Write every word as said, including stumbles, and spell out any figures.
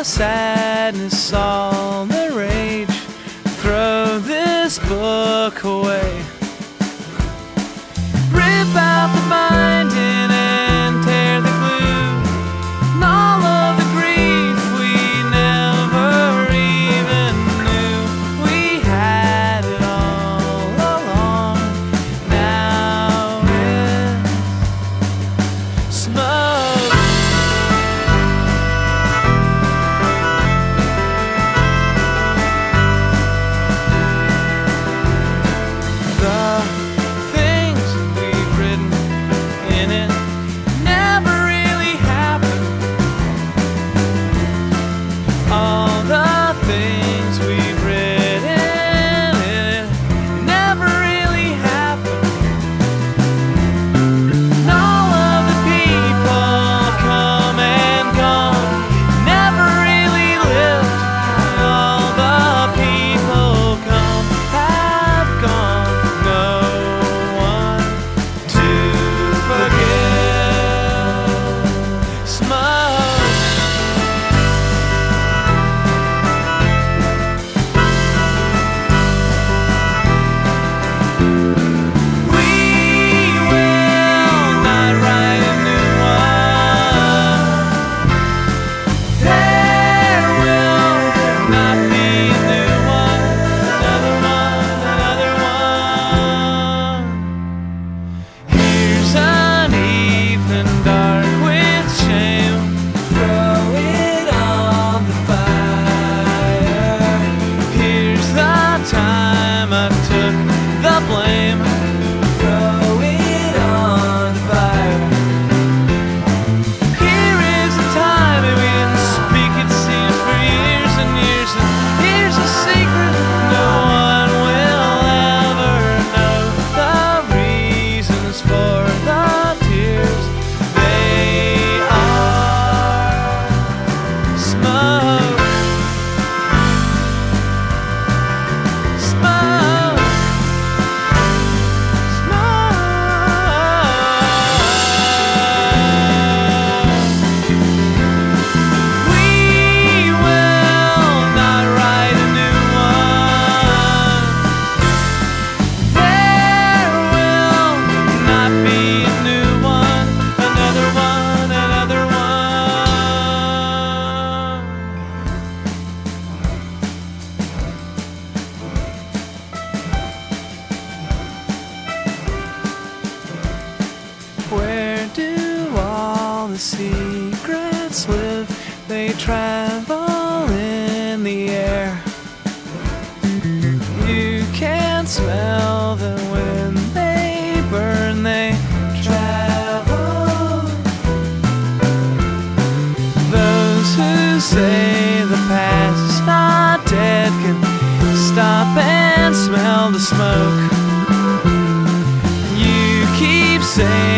sadness, all the rage. Throw this book away. Rip out the binding and tear the glue, and all of the grief we never even knew. We had it all along. Now it's smoke. The things we've written in it never really happened. All the things we've written in it never really happened. And all of the people come and gone never really lived. And all the people come have gone. No one to forgive. Smoke. We will not write a new one. There will not be a new one. Another one, another one. Here's an evening dark with shame. Throw it on the fire. Here's the time I took the blame. Throw it on the fire. Here is a time and we didn't speak, it seems, for years and years. And here's a secret no one will ever know. The reasons for the tears, they are smoke. Smoke. We will not write a new one. There will not be a new one. Another one, another one. Where do all the secrets live? They travel in the air. You can't smell them when they burn, they travel. Those who say the past is not dead can stop and smell the smoke. You keep saying